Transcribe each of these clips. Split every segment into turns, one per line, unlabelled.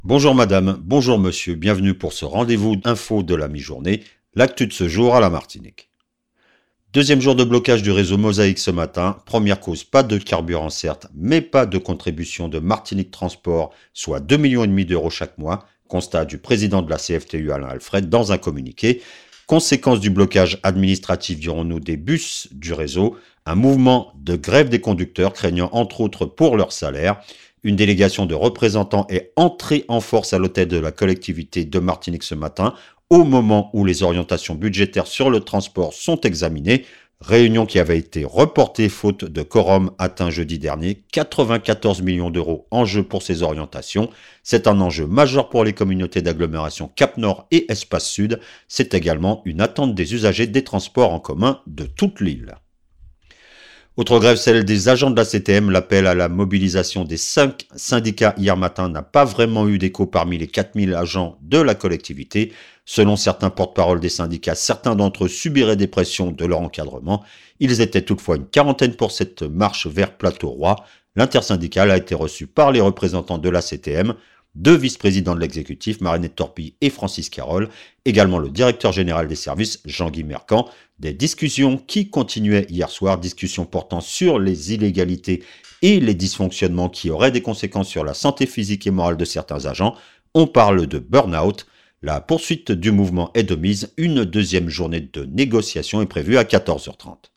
Bonjour madame, bonjour monsieur, bienvenue pour ce rendez-vous info de la mi-journée, l'actu de ce jour à la Martinique. Deuxième jour de blocage du réseau Mosaïque ce matin, première cause, pas de carburant certes, mais pas de contribution de Martinique Transport, soit 2,5 millions d'euros chaque mois, constat du président de la CFTU Alain Alfred dans un communiqué. Conséquence du blocage administratif, dirons-nous, des bus du réseau, un mouvement de grève des conducteurs craignant entre autres pour leur salaire. Une délégation de représentants est entrée en force à l'hôtel de la collectivité de Martinique ce matin, au moment où les orientations budgétaires sur le transport sont examinées. Réunion qui avait été reportée faute de quorum atteint jeudi dernier. 94 millions d'euros en jeu pour ces orientations. C'est un enjeu majeur pour les communautés d'agglomération Cap-Nord et Espace Sud. C'est également une attente des usagers des transports en commun de toute l'île. Autre grève, celle des agents de la CTM. L'appel à la mobilisation des 5 syndicats hier matin n'a pas vraiment eu d'écho parmi les 4000 agents de la collectivité. Selon certains porte-parole des syndicats, certains d'entre eux subiraient des pressions de leur encadrement. Ils étaient toutefois une quarantaine pour cette marche vers Plateau-Roi. L'intersyndicale a été reçue par les représentants de la CTM, deux vice-présidents de l'exécutif, Marinette Torpille et Francis Carole, également le directeur général des services, Jean-Guy Mercant. Des discussions qui continuaient hier soir, discussions portant sur les illégalités et les dysfonctionnements qui auraient des conséquences sur la santé physique et morale de certains agents. On parle de burn-out. La poursuite du mouvement est de mise. Une deuxième journée de négociation est prévue à 14h30.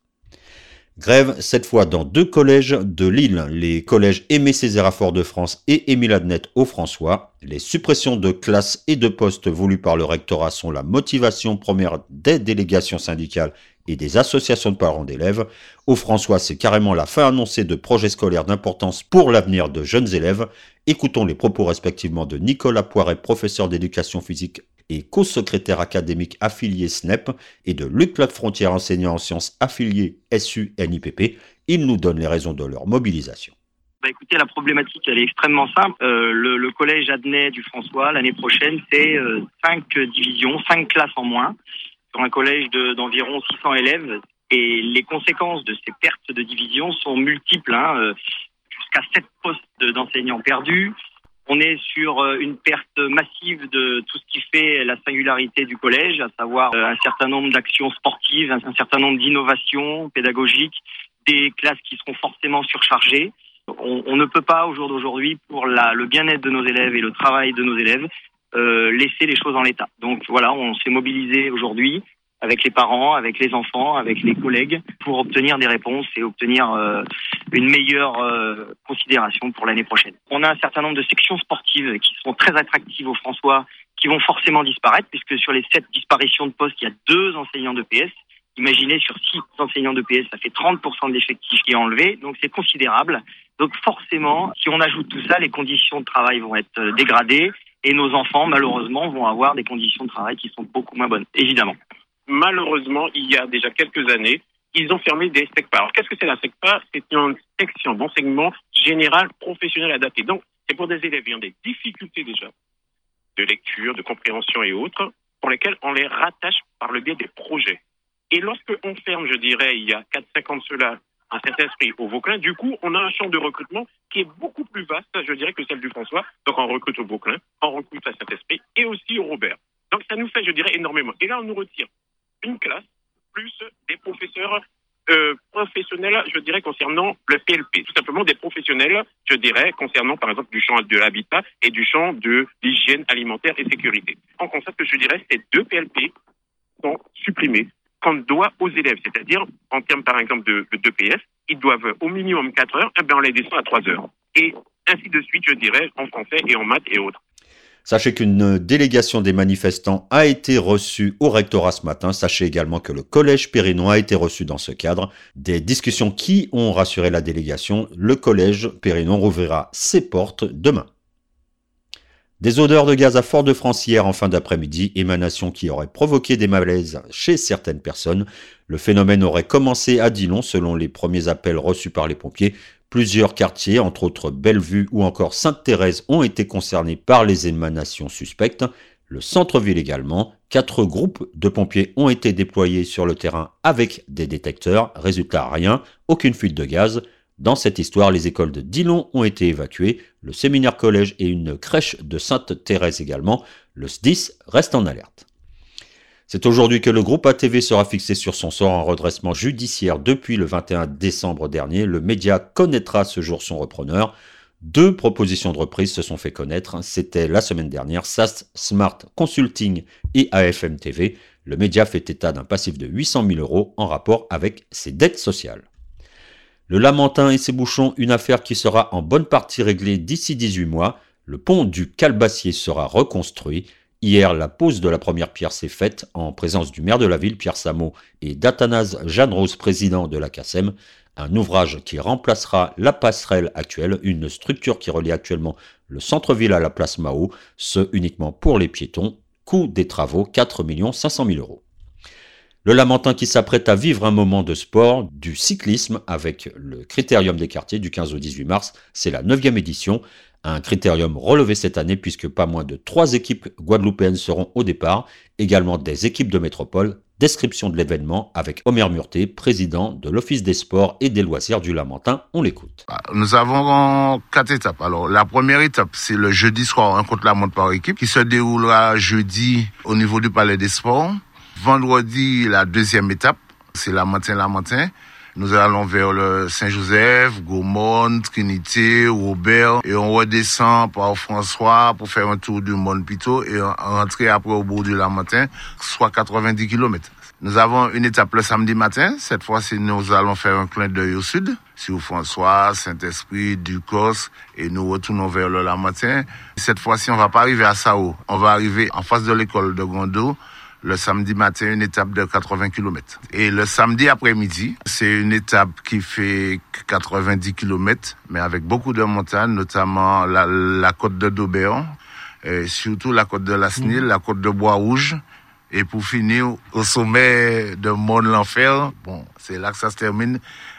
Grève, cette fois dans deux collèges de l'île, les collèges Aimé Césaire à Fort-de-France et Émile Adnet au François. Les suppressions de classes et de postes voulues par le rectorat sont la motivation première des délégations syndicales et des associations de parents d'élèves. Au François, c'est carrément la fin annoncée de projets scolaires d'importance pour l'avenir de jeunes élèves. Écoutons les propos respectivement de Nicolas Poiret, professeur d'éducation physique et co-secrétaire académique affilié SNEP, et de Luc Lafrontière, enseignant en sciences affilié SU-NIPP. Ils nous donnent les raisons de leur mobilisation.
Écoutez, la problématique, elle est extrêmement simple. Le collège Adnet du François, l'année prochaine, c'est 5 divisions, 5 classes en moins, sur un collège d'environ 600 élèves. Et les conséquences de ces pertes de division sont multiples, jusqu'à 7 postes d'enseignants perdus. On est sur une perte massive de tout ce qui fait la singularité du collège, à savoir un certain nombre d'actions sportives, un certain nombre d'innovations pédagogiques, des classes qui seront forcément surchargées. On ne peut pas, au jour d'aujourd'hui, pour le bien-être de nos élèves et le travail de nos élèves, laisser les choses en l'état. Donc voilà, on s'est mobilisé aujourd'hui avec les parents, avec les enfants, avec les collègues, pour obtenir des réponses et obtenir une meilleure considération pour l'année prochaine. On a un certain nombre de sections sportives qui sont très attractives au François, qui vont forcément disparaître, puisque sur les 7 disparitions de postes, il y a 2 enseignants de PS. Imaginez, sur 6 enseignants de PS, ça fait 30% de l'effectif qui est enlevé, donc c'est considérable. Donc forcément, si on ajoute tout ça, les conditions de travail vont être dégradées, et nos enfants, malheureusement, vont avoir des conditions de travail qui sont beaucoup moins bonnes, évidemment.
Malheureusement, il y a déjà quelques années, ils ont fermé des SECPA. Alors, qu'est-ce que c'est la SECPA? C'est une section d'enseignement général professionnel adapté. Donc, c'est pour des élèves ayant des difficultés déjà de lecture, de compréhension et autres, pour lesquels on les rattache par le biais des projets. Et lorsque on ferme, je dirais, il y a 4-5 ans de cela, un Saint-Esprit au Vauclin, du coup, on a un champ de recrutement qui est beaucoup plus vaste, je dirais, que celle du François. Donc, on recrute au Vauclin, on recrute à Saint-Esprit et aussi au Robert. Donc, ça nous fait, je dirais, énormément. Et là, on nous retire une classe, plus des professeurs professionnels, je dirais, concernant le PLP. Tout simplement des professionnels, je dirais, concernant, par exemple, du champ de l'habitat et du champ de l'hygiène alimentaire et sécurité. On constate que, je dirais, ces 2 PLP sont supprimés qu'on doit aux élèves. C'est-à-dire, en termes, par exemple, de PS, ils doivent au minimum 4 heures, on les descend à 3 heures. Et ainsi de suite, je dirais, en français et en maths et autres.
Sachez qu'une délégation des manifestants a été reçue au rectorat ce matin. Sachez également que le collège Périnois a été reçu dans ce cadre. Des discussions qui ont rassuré la délégation. Le collège Périnois rouvrira ses portes demain. Des odeurs de gaz à Fort-de-France hier en fin d'après-midi, émanation qui aurait provoqué des malaises chez certaines personnes. Le phénomène aurait commencé à Dillon selon les premiers appels reçus par les pompiers. Plusieurs quartiers, entre autres Bellevue ou encore Sainte-Thérèse, ont été concernés par les émanations suspectes. Le centre-ville également. 4 groupes de pompiers ont été déployés sur le terrain avec des détecteurs. Résultat, rien, aucune fuite de gaz. Dans cette histoire, les écoles de Dillon ont été évacuées, le séminaire collège et une crèche de Sainte-Thérèse également. Le SDIS reste en alerte. C'est aujourd'hui que le groupe ATV sera fixé sur son sort en redressement judiciaire depuis le 21 décembre dernier. Le média connaîtra ce jour son repreneur. 2 propositions de reprise se sont fait connaître. C'était la semaine dernière, SAS Smart Consulting et AFM TV. Le média fait état d'un passif de 800 000 € en rapport avec ses dettes sociales. Le Lamentin et ses bouchons, une affaire qui sera en bonne partie réglée d'ici 18 mois. Le pont du Calbassier sera reconstruit. Hier, la pose de la première pierre s'est faite en présence du maire de la ville, Pierre Samo, et d'Athanase Jeanne-Rose, président de la CACEM. Un ouvrage qui remplacera la passerelle actuelle, une structure qui relie actuellement le centre-ville à la place Mao, ce uniquement pour les piétons. Coût des travaux, 4 500 000 €. Le Lamentin qui s'apprête à vivre un moment de sport, du cyclisme avec le Critérium des quartiers du 15 au 18 mars. C'est la 9e édition. Un critérium relevé cette année puisque pas moins de 3 équipes guadeloupéennes seront au départ. Également des équipes de métropole. Description de l'événement avec Omer Murté, président de l'Office des sports et des loisirs du Lamentin. On l'écoute.
Nous avons 4 étapes. Alors, la première étape, c'est le jeudi soir, un contre-la-montre par équipe qui se déroulera jeudi au niveau du Palais des Sports. Vendredi, la deuxième étape, c'est Lamentin. Nous allons vers le Saint-Joseph, Gaumont, Trinité, Robert, et on redescend par François pour faire un tour du Mont-Pito et rentrer après au bout du Lamentin, soit 90 km. Nous avons une étape le samedi matin. Cette fois-ci, nous allons faire un clin d'œil au sud, sur François, Saint-Esprit, Ducos, et nous retournons vers le Lamentin. Cette fois-ci, on va pas arriver à Sao. On va arriver en face de l'école de Gondo. Le samedi matin, une étape de 80 km. Et le samedi après-midi, c'est une étape qui fait 90 km, mais avec beaucoup de montagnes, notamment la côte de Daubéon, et surtout la côte de la Snil, la côte de Bois-Rouge, et pour finir au sommet de Mont-l'Enfer. Bon, c'est là que ça se termine,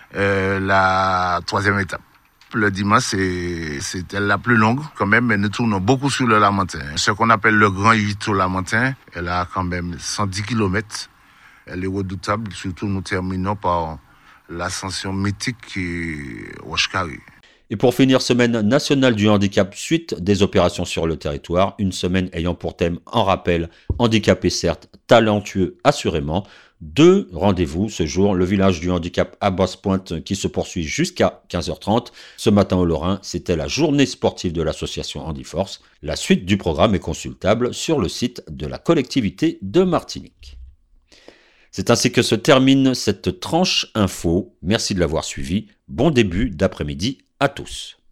la 3e étape. Le dimanche, c'était la plus longue quand même, mais nous tournons beaucoup sur le Lamentin. Ce qu'on appelle le Grand 8 au Lamentin, elle a quand même 110 km. Elle est redoutable, surtout nous terminons par l'ascension mythique qui est Roche-Carré.
Et pour finir, semaine nationale du handicap suite des opérations sur le territoire, une semaine ayant pour thème en rappel, handicapé certes, talentueux assurément. 2 rendez-vous ce jour, le village du handicap à Basse-Pointe qui se poursuit jusqu'à 15h30. Ce matin au Lorrain, c'était la journée sportive de l'association Handiforce. La suite du programme est consultable sur le site de la collectivité de Martinique. C'est ainsi que se termine cette tranche info. Merci de l'avoir suivi. Bon début d'après-midi à tous.